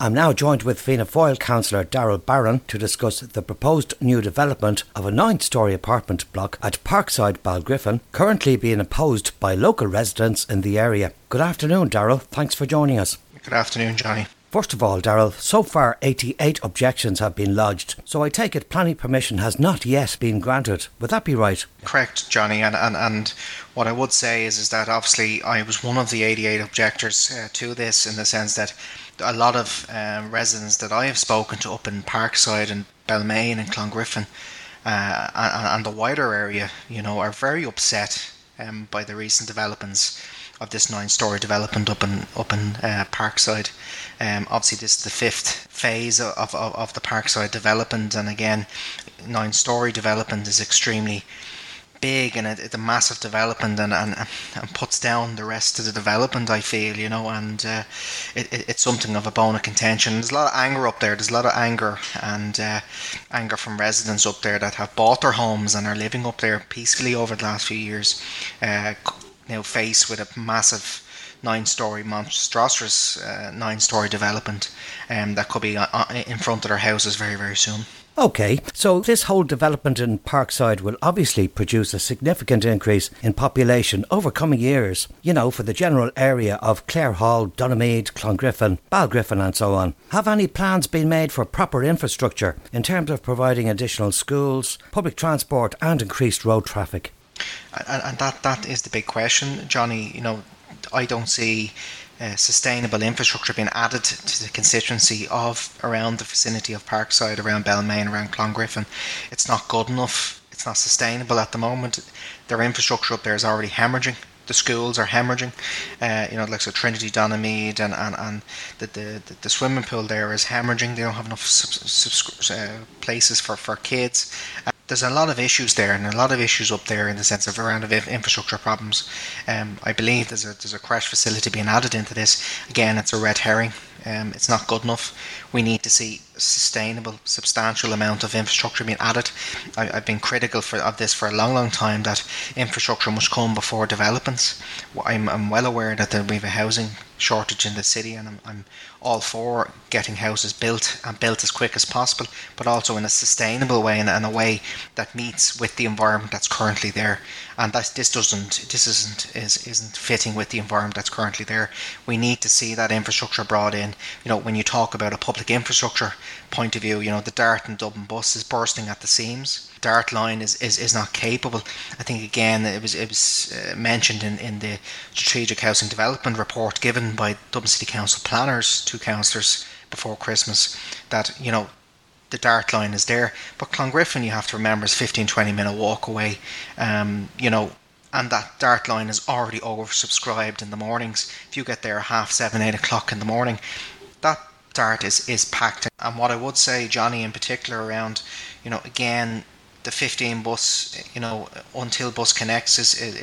I'm now joined with Fianna Fáil councillor Darrell Barron to discuss the proposed new development of a 9-storey apartment block at Parkside, Balgriffin, currently being opposed by local residents in the area. Good afternoon, Darrell. Thanks for joining us. Good afternoon, Johnny. First of all, Darrell, so far 88 objections have been lodged, so I take it planning permission has not yet been granted. Would that be right? Correct, Johnny, and what I would say is that obviously I was one of the 88 objectors to this, in the sense that a lot of residents that I have spoken to up in Parkside and Balmain and Clongriffin and the wider area, are very upset by the recent developments of this 9-storey development up in Parkside. Obviously, this is the 5th phase of the Parkside development, and again, 9-storey development is extremely big, and it's a massive development, and puts down the rest of the development, I feel, and it's something of a bone of contention. There's a lot of anger up there. There's a lot of anger from residents up there that have bought their homes and are living up there peacefully over the last few years, now faced with a massive 9-storey monstrous 9-storey development that could be in front of their houses very, very soon. OK, so this whole development in Parkside will obviously produce a significant increase in population over coming years, for the general area of Clare Hall, Donaghmede, Clongriffin, Balgriffin and so on. Have any plans been made for proper infrastructure in terms of providing additional schools, public transport and increased road traffic? And that is the big question, Johnny. I don't see sustainable infrastructure being added to the constituency of around the vicinity of Parkside, around Balmain, around Clongriffin. It's not good enough. It's not sustainable at the moment. Their infrastructure up there is already hemorrhaging. The schools are hemorrhaging. Like Trinity Donaghmede and the swimming pool there is hemorrhaging. They don't have enough places for kids. There's a lot of issues there, and a lot of issues up there in the sense of around infrastructure problems. I believe there's a crash facility being added into this. Again, it's a red herring. It's not good enough. We need to see a sustainable, substantial amount of infrastructure being added. I've been critical of this for a long, long time, that infrastructure must come before developments. I'm well aware that we have a housing shortage in the city, and I'm all for getting houses built and built as quick as possible, but also in a sustainable way and in a way that meets with the environment that's currently there. And this isn't fitting with the environment that's currently there. We need to see that infrastructure brought in. When you talk about a public infrastructure point of view, the Dart and Dublin bus is bursting at the seams. Dart line is not capable. I think again it was mentioned in the strategic housing development report given by Dublin City Council planners, 2 councillors before Christmas, that the Dart line is there, but Clongriffin, you have to remember, is 15-20 minute walk away, and that Dart line is already oversubscribed in the mornings. If you get there at 7:30, 8 o'clock in the morning, that Dart is packed. And what I would say, Johnny, in particular around, again, the 15 bus, until Bus Connects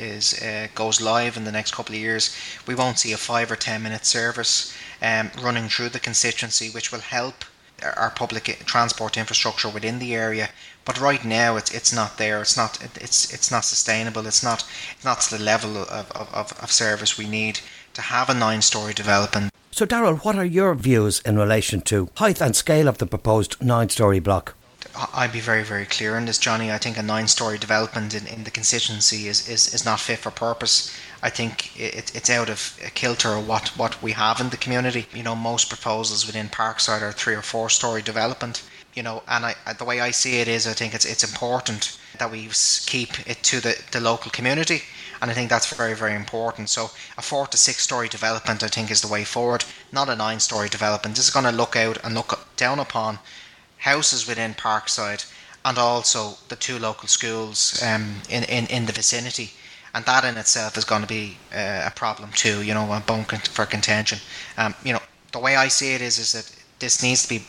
goes live in the next couple of years, we won't see a 5 or 10 minute service running through the constituency, which will help our public transport infrastructure within the area. But right now it's not there. It's not sustainable. It's not to the level of service we need to have a 9-storey development. So Darrell, what are your views in relation to height and scale of the proposed 9-storey block? I'd be very, very clear on this, Johnny. I think a 9-storey development in the constituency is not fit for purpose. I think it's out of kilter what we have in the community. Most proposals within Parkside are 3 or 4-storey development. And the way I see it is, I think it's important that we keep it to the local community, and I think that's very, very important. So a 4 to 6-storey development, I think, is the way forward, not a 9-storey development. This is going to look out and look down upon houses within Parkside and also the 2 local schools in the vicinity. And that in itself is going to be a problem too, a bone for contention. The way I see it is that this needs to be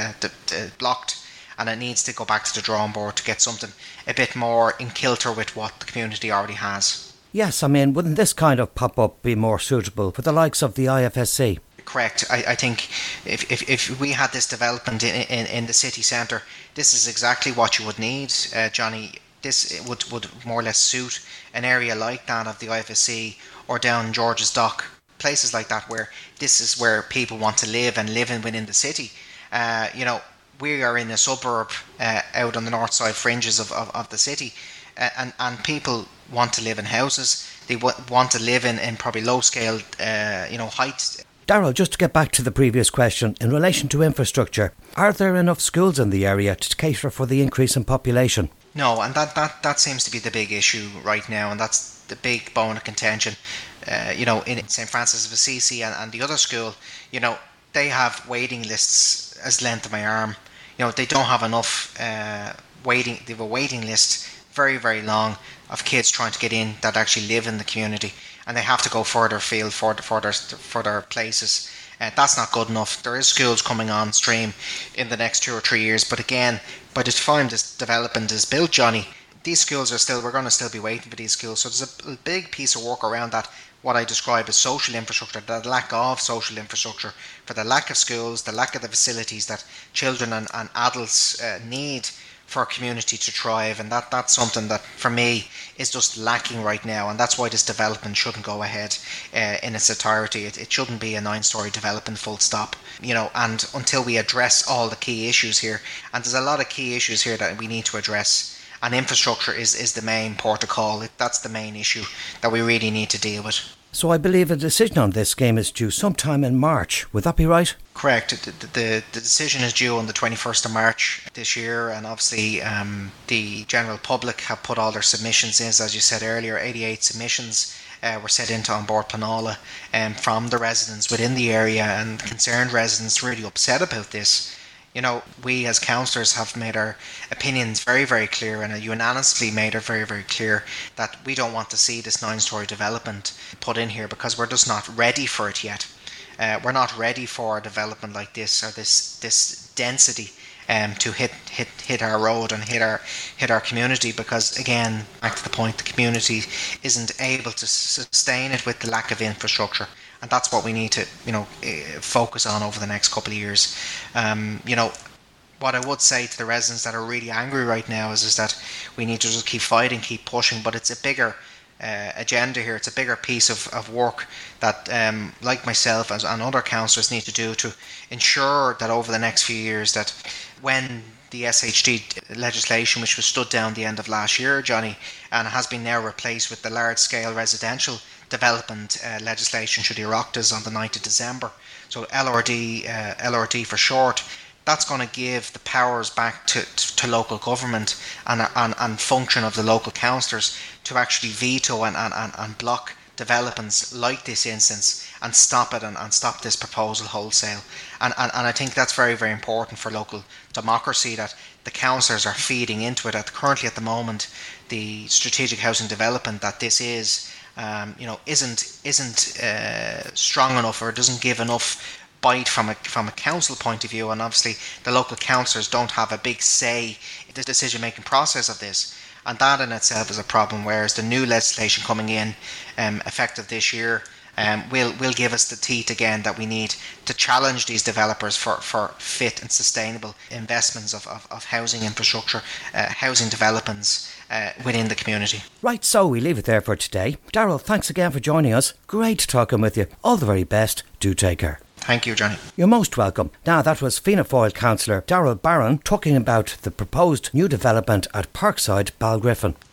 blocked, and it needs to go back to the drawing board to get something a bit more in kilter with what the community already has. Yes, wouldn't this kind of pop-up be more suitable for the likes of the IFSC? Correct. I think if we had this development in the city centre, this is exactly what you would need, Johnny. This would more or less suit an area like that of the IFSC or down George's Dock. places like that where this is where people want to live and live in within the city. We are in a suburb out on the north side fringes of the city, and people want to live in houses. They want to live in probably low scale, heights. Darrell, just to get back to the previous question, in relation to infrastructure, are there enough schools in the area to cater for the increase in population? No, and that seems to be the big issue right now, and that's the big bone of contention. In St. Francis of Assisi and the other school, they have waiting lists as length of my arm. They don't have enough waiting. They have a waiting list, very, very long, of kids trying to get in that actually live in the community, and they have to go further afield for their places. That's not good enough. There is schools coming on stream in the next 2 or 3 years, but again, by the time this development is built, Johnny, these schools we're going to still be waiting for these schools. So there's a big piece of work around that, what I describe as social infrastructure, the lack of social infrastructure, for the lack of schools, the lack of the facilities that children and adults need for a community to thrive. And that's something that, for me, is just lacking right now. And that's why this development shouldn't go ahead in its entirety. It shouldn't be a 9-story development, full stop. And until we address all the key issues here, and there's a lot of key issues here that we need to address, and infrastructure is the main port of call. That's the main issue that we really need to deal with. So I believe a decision on this scheme is due sometime in March. Would that be right? Correct. The decision is due on the 21st of March this year, and obviously the general public have put all their submissions in. As you said earlier, 88 submissions were sent into An Bord Pleanála from the residents within the area, and concerned residents really upset about this. We as councillors have made our opinions very, very clear, and unanimously made it very, very clear that we don't want to see this 9-story development put in here, because we're just not ready for it yet. We're not ready for a development like this, or this density to hit our road and hit our community, because, again, back to the point, the community isn't able to sustain it with the lack of infrastructure. And that's what we need to, focus on over the next couple of years. What I would say to the residents that are really angry right now is that we need to just keep fighting, keep pushing. But it's a bigger agenda here. It's a bigger piece of work that, like myself and other councillors, need to do to ensure that over the next few years, that when the SHD legislation, which was stood down the end of last year, Johnny, and has been now replaced with the large-scale residential development legislation, through the Oireachtas on the 9th of December. So LRD for short. That's going to give the powers back to local government and function of the local councillors to actually veto and block developments like this instance, and stop it and stop this proposal wholesale. And I think that's very, very important for local democracy, that the councillors are feeding into it. Currently at the moment, the strategic housing development that this is, isn't strong enough, or doesn't give enough bite from a council point of view, and obviously the local councillors don't have a big say in the decision making process of this, and that in itself is a problem. Whereas the new legislation coming in, effective this year, will give us the teeth again that we need to challenge these developers for fit and sustainable investments of housing infrastructure, housing developments within the community. Right, so we leave it there for today. Darrell, thanks again for joining us. Great talking with you. All the very best. Do take care. Thank you, Johnny. You're most welcome. Now, that was Fianna Fáil councillor Darrell Barron talking about the proposed new development at Parkside, Balgriffin.